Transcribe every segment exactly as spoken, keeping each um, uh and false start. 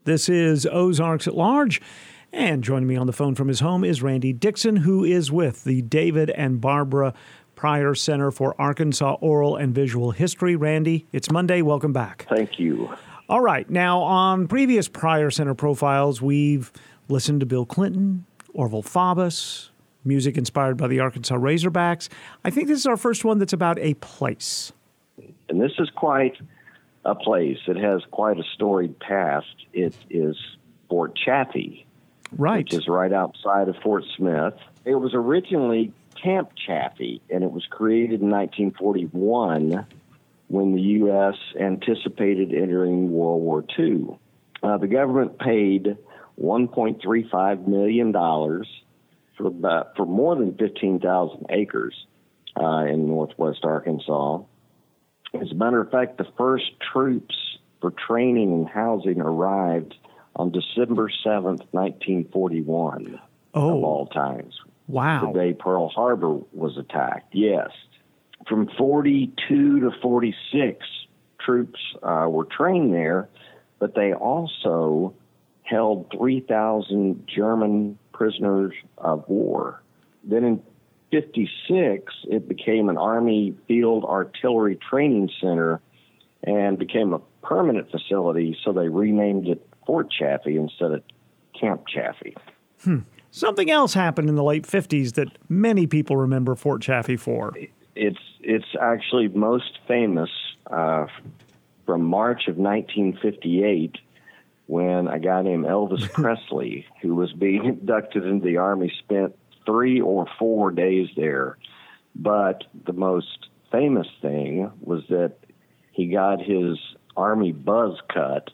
This is Ozarks at Large, and joining me on the phone from his home is Randy Dixon, who is with the David and Barbara Pryor Center for Arkansas Oral and Visual History. Randy, it's Monday. Welcome back. Thank you. All right. Now, on previous Pryor Center profiles, we've listened to Bill Clinton, Orval Faubus, music inspired by the Arkansas Razorbacks. I think this is our first one that's about a place. And this is quite a place. It has quite a storied past. It is Fort Chaffee, right, which is right outside of Fort Smith. It was originally Camp Chaffee, and it was created in nineteen forty-one when the U S anticipated entering World War Two. Uh, the government paid one point three five million dollars for about, for more than fifteen thousand acres uh, in northwest Arkansas. As a matter of fact, the first troops for training and housing arrived on December seventh, nineteen forty-one, oh. of all times. Wow. The day Pearl Harbor was attacked, yes. From forty-two to forty-six, troops uh, were trained there, but they also held three thousand German prisoners of war. Then in fifty-six, it became an Army Field Artillery Training Center and became a permanent facility, so they renamed it Fort Chaffee instead of Camp Chaffee. Hmm. Something else happened in the late fifties that many people remember Fort Chaffee for. It's it's actually most famous uh, from March of nineteen fifty-eight, when a guy named Elvis Presley, who was being inducted into the Army, spent three or four days there. But the most famous thing was that he got his Army buzz cut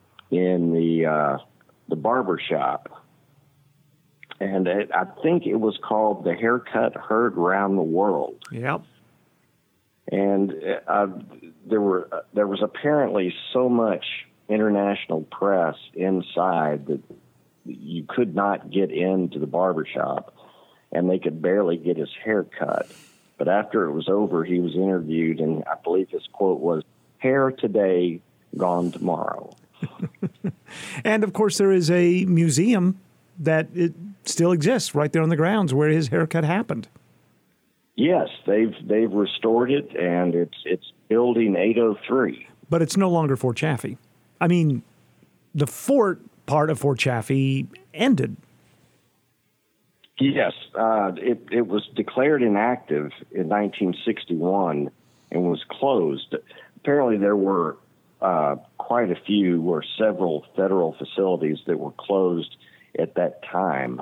in the uh, the barber shop. And it, I think it was called The Haircut Heard Round the World. Yep. And uh, there were uh, there was apparently so much international press inside that you could not get into the barbershop, and they could barely get his hair cut. But after it was over, he was interviewed, and I believe his quote was, "Hair today, gone tomorrow." And, of course, there is a museum that it still exists right there on the grounds where his haircut happened. Yes, they've they've restored it, and it's it's building eight oh three. But it's no longer Fort Chaffee. I mean, the fort part of Fort Chaffee ended. Yes, uh, it it was declared inactive in nineteen sixty-one and was closed. Apparently, there were uh, quite a few or several federal facilities that were closed at that time,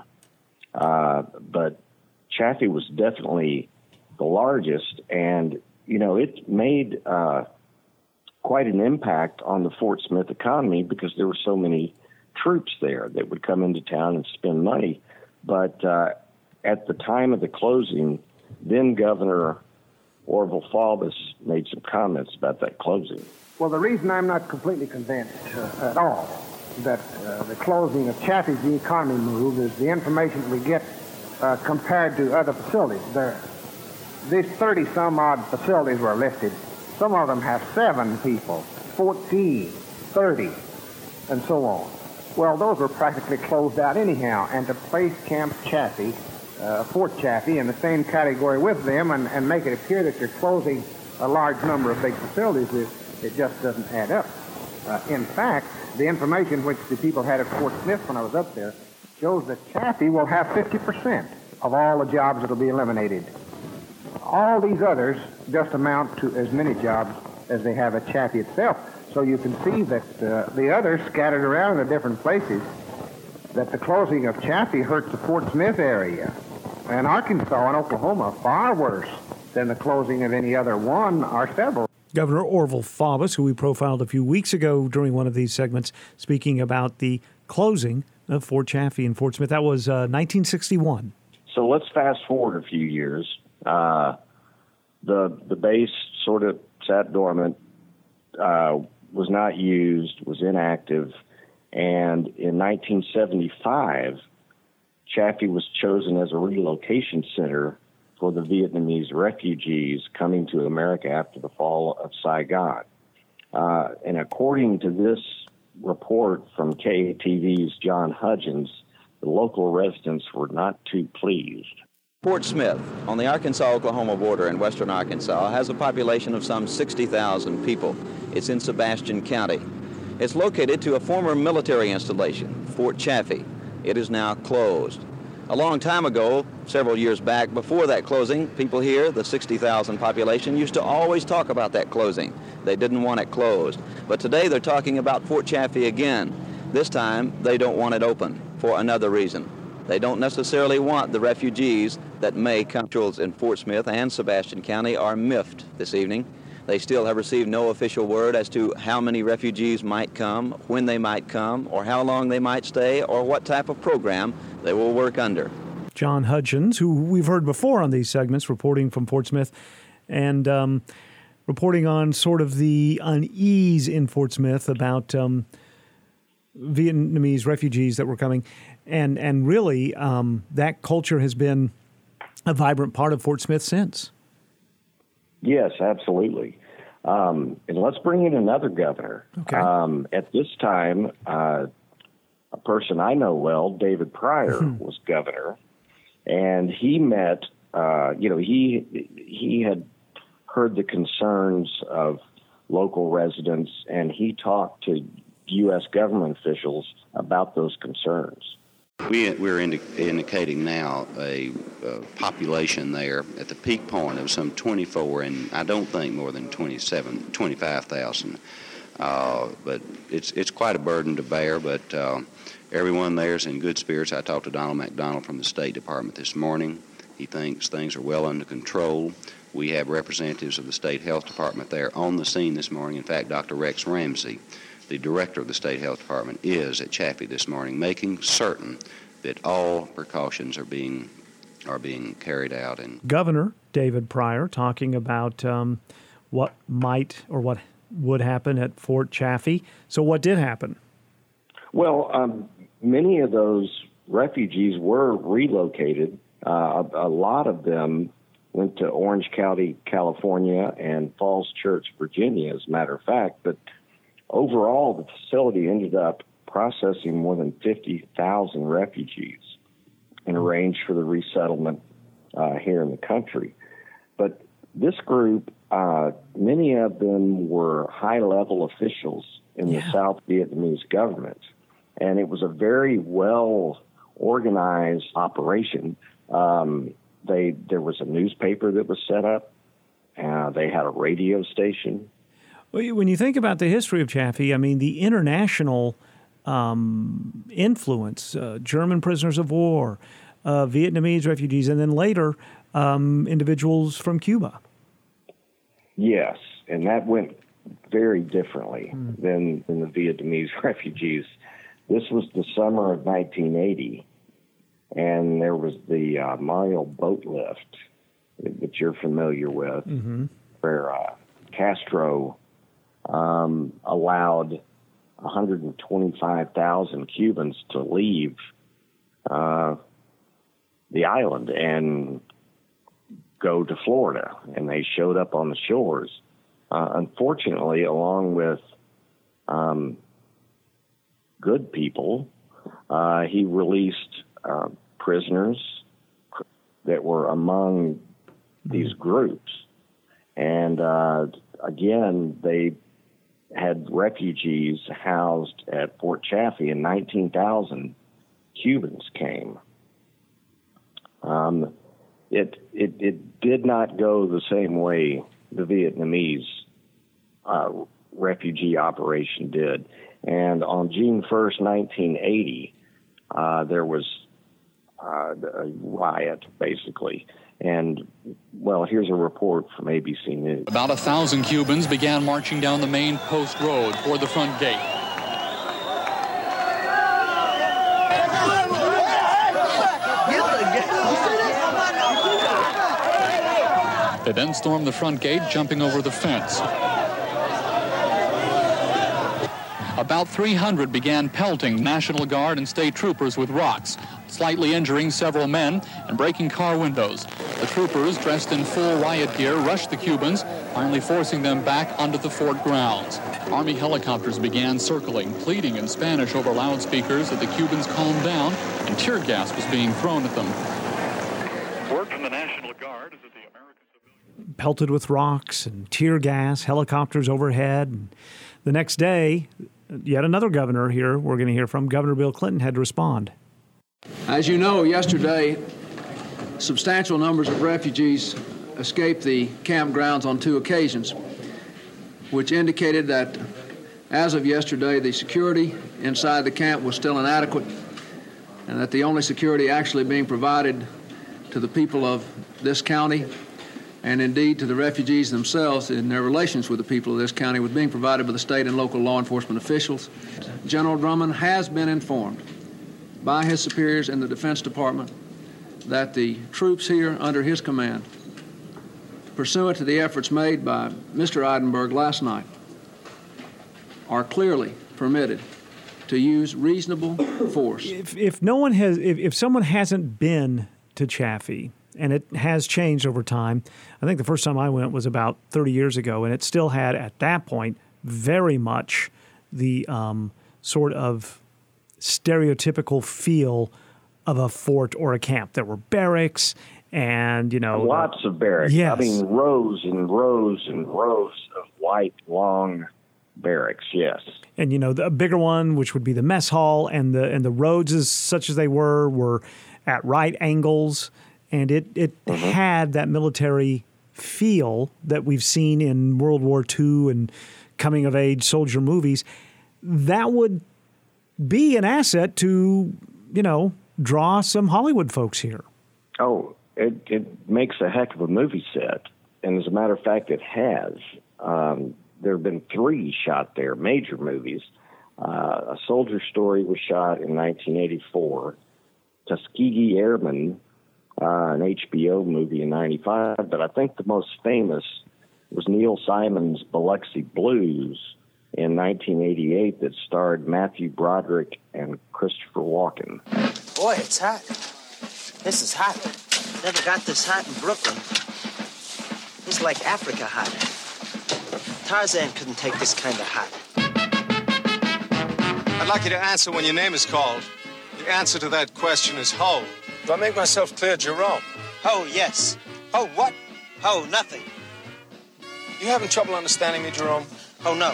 uh, but Chaffee was definitely the largest, and you know it made uh, quite an impact on the Fort Smith economy because there were so many troops there that would come into town and spend money. But uh, at the time of the closing, then Governor Orval Faubus made some comments about that closing. Well, the reason I'm not completely convinced uh, at all that uh, the closing of Chaffee's the economy move is the information we get uh, compared to other facilities. There, these thirty-some-odd facilities were listed. Some of them have seven people, fourteen, thirty, and so on. Well, those were practically closed out anyhow, and to place Camp Chaffee, uh, Fort Chaffee, in the same category with them and, and make it appear that you're closing a large number of big facilities, it, it just doesn't add up. Uh, in fact, the information which the people had at Fort Smith when I was up there shows that Chaffee will have fifty percent of all the jobs that will be eliminated. All these others just amount to as many jobs as they have at Chaffee itself. So you can see that uh, the others scattered around in the different places, that the closing of Chaffee hurts the Fort Smith area and Arkansas and Oklahoma far worse than the closing of any other one or several. Governor Orval Faubus, who we profiled a few weeks ago during one of these segments, speaking about the closing of Fort Chaffee and Fort Smith. That was uh, nineteen sixty-one. So let's fast forward a few years. Uh, the the base sort of sat dormant, uh, was not used, was inactive, and in nineteen seventy-five, Chaffee was chosen as a relocation center for the Vietnamese refugees coming to America after the fall of Saigon. Uh, and according to this report from K A T V's John Hudgens, the local residents were not too pleased. Fort Smith, on the Arkansas-Oklahoma border in western Arkansas, has a population of some sixty thousand people. It's in Sebastian County. It's located to a former military installation, Fort Chaffee. It is now closed. A long time ago, several years back, before that closing, people here, the sixty thousand population, used to always talk about that closing. They didn't want it closed. But today they're talking about Fort Chaffee again. This time, they don't want it open for another reason. They don't necessarily want the refugees that may come. Officials in Fort Smith and Sebastian County are miffed this evening. They still have received no official word as to how many refugees might come, when they might come, or how long they might stay, or what type of program they will work under. John Hudgens, who we've heard before on these segments, reporting from Fort Smith, and um, reporting on sort of the unease in Fort Smith about um, Vietnamese refugees that were coming. And, and really, um, that culture has been a vibrant part of Fort Smith since. Yes, absolutely. Um, and let's bring in another governor. Okay. Um, at this time, uh, a person I know well, David Pryor, was governor, and he met. Uh, you know, he he had heard the concerns of local residents, and he talked to U S government officials about those concerns. We, we're indi- indicating now a, a population there at the peak point of some twenty-four, and I don't think more than twenty-seven, twenty-five thousand. Uh, but it's it's quite a burden to bear, but uh, everyone there is in good spirits. I talked to Donald McDonald from the State Department this morning. He thinks things are well under control. We have representatives of the State Health Department there on the scene this morning. In fact, Doctor Rex Ramsey, the director of the State Health Department, is at Chaffee this morning, making certain that all precautions are being are being carried out. And Governor David Pryor talking about um, what might or what would happen at Fort Chaffee. So what did happen? Well, um, many of those refugees were relocated. Uh, a, a lot of them went to Orange County, California, and Falls Church, Virginia, as a matter of fact. But overall, the facility ended up processing more than fifty thousand refugees and arranged for the resettlement uh, here in the country. But this group, uh, many of them were high-level officials in yeah. the South Vietnamese government, and it was a very well-organized operation. Um, they there was a newspaper that was set up. Uh, they had a radio station. Well, when you think about the history of Chaffee, I mean, the international um, influence, uh, German prisoners of war, uh, Vietnamese refugees, and then later um, individuals from Cuba. Yes, and that went very differently mm. than, than the Vietnamese refugees. This was the summer of nineteen eighty, and there was the uh, Mario boat lift that you're familiar with, mm-hmm. where uh, Castro um, allowed one hundred twenty-five thousand Cubans to leave uh, the island and go to Florida, and they showed up on the shores. Uh, unfortunately, along with um, good people, uh, he released uh, prisoners that were among these groups. And uh, again, they had refugees housed at Fort Chaffee, and nineteen thousand Cubans came. Um, it, it it did not go the same way the Vietnamese uh, refugee operation did. And on June first, nineteen eighty, uh, there was uh, a riot, basically. And, well, here's a report from A B C News. About a thousand Cubans began marching down the main post road toward the front gate. They then stormed the front gate, jumping over the fence. About three hundred began pelting National Guard and state troopers with rocks, slightly injuring several men and breaking car windows. The troopers, dressed in full riot gear, rushed the Cubans, finally forcing them back onto the fort grounds. Army helicopters began circling, pleading in Spanish over loudspeakers that the Cubans calmed down, and tear gas was being thrown at them. Word from the National Guard is that the American civilians... Pelted with rocks and tear gas, helicopters overhead. And the next day, yet another governor here we're going to hear from, Governor Bill Clinton, had to respond. As you know, yesterday, substantial numbers of refugees escaped the campgrounds on two occasions, which indicated that as of yesterday, the security inside the camp was still inadequate, and that the only security actually being provided to the people of this county, and indeed to the refugees themselves in their relations with the people of this county, was being provided by the state and local law enforcement officials. General Drummond has been informed by his superiors in the Defense Department that the troops here under his command, pursuant to the efforts made by Mister Eidenberg last night, are clearly permitted to use reasonable force. If, if no one has, if, if someone hasn't been to Chaffee, and it has changed over time, I think the first time I went was about thirty years ago, and it still had, at that point, very much the um, sort of stereotypical feel of a fort or a camp. There were barracks and, you know... Lots of barracks. Yes. I mean, rows and rows and rows of white, long barracks, yes. And, you know, the bigger one, which would be the mess hall, and the and the roads, as such as they were, were at right angles, and it, it mm-hmm. had that military feel that we've seen in World War Two and coming-of-age soldier movies. That would be an asset to, you know, draw some Hollywood folks here. Oh, it, it makes a heck of a movie set. And as a matter of fact, it has. Um, there have been three shot there, major movies. Uh, A Soldier Story was shot in nineteen eighty-four. Tuskegee Airmen, uh, an H B O movie in ninety-five. But I think the most famous was Neil Simon's Biloxi Blues in nineteen eighty-eight that starred Matthew Broderick and Christopher Walken. Boy, it's hot. This is hot. Never got this hot in Brooklyn. This is like Africa hot. Tarzan couldn't take this kind of hot. I'd like you to answer when your name is called. The answer to that question is ho. Do I make myself clear, Jerome? Ho, yes. Ho, what? Ho, nothing. You having trouble understanding me, Jerome? Ho, no.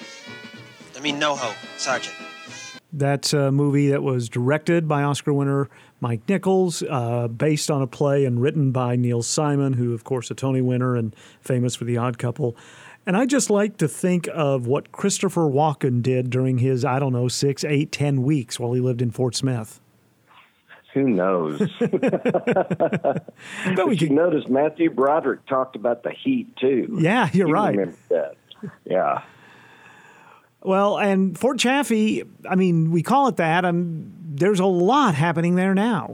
I mean, no ho, Sergeant. That's a movie that was directed by Oscar winner Mike Nichols, uh, based on a play and written by Neil Simon, who, of course, a Tony winner and famous for The Odd Couple. And I just like to think of what Christopher Walken did during his, I don't know, six, eight, ten weeks while he lived in Fort Smith. Who knows? But we could notice Matthew Broderick talked about the heat, too. Yeah, you're you right. Remember that. Yeah. Well, and Fort Chaffee, I mean, we call it that. Um, there's a lot happening there now.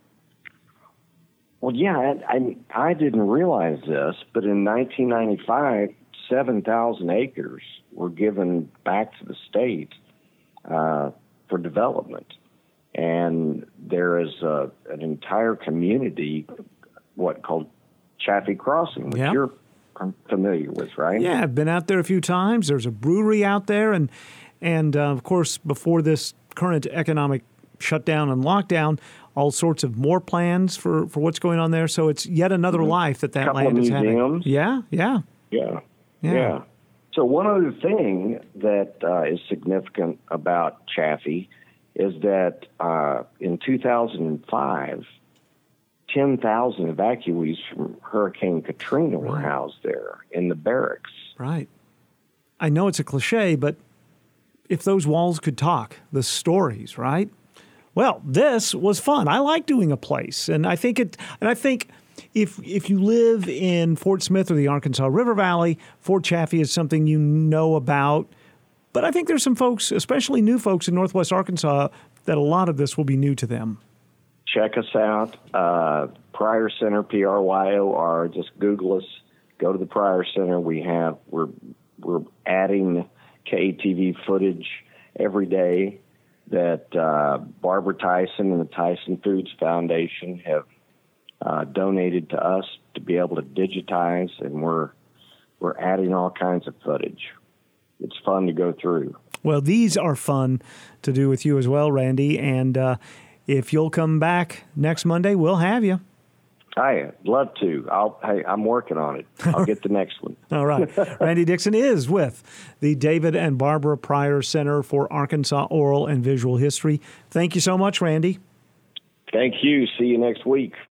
Well, yeah, I, I, I didn't realize this, but in nineteen ninety-five, seven thousand acres were given back to the state uh, for development. And there is a, an entire community, what, called Chaffee Crossing, which yep. you're familiar with, right? Yeah, I've been out there a few times. There's a brewery out there. And, and uh, of course, before this current economic shutdown and lockdown, all sorts of more plans for, for what's going on there. So it's yet another mm-hmm. life that that Couple land of is museums. having. Yeah, yeah. Yeah. Yeah. Yeah. So one other thing that uh, is significant about Chaffee is that uh, in two thousand five, ten thousand evacuees from Hurricane Katrina were right. housed there in the barracks. Right. I know it's a cliche, but if those walls could talk, the stories, right? Well, this was fun. I like doing a place, and I think it. And I think if if you live in Fort Smith or the Arkansas River Valley, Fort Chaffee is something you know about. But I think there's some folks, especially new folks in Northwest Arkansas, that a lot of this will be new to them. Check us out, uh, Pryor Center, P R Y O R. Just Google us. Go to the Pryor Center. We have we're we're adding K A T V footage every day that uh, Barbara Tyson and the Tyson Foods Foundation have uh, donated to us to be able to digitize, and we're we're adding all kinds of footage. It's fun to go through. Well, these are fun to do with you as well, Randy. And uh, if you'll come back next Monday, we'll have you. I'd love to. I'll, hey, I'm working on it. I'll get the next one. All right. Randy Dixon is with the David and Barbara Pryor Center for Arkansas Oral and Visual History. Thank you so much, Randy. Thank you. See you next week.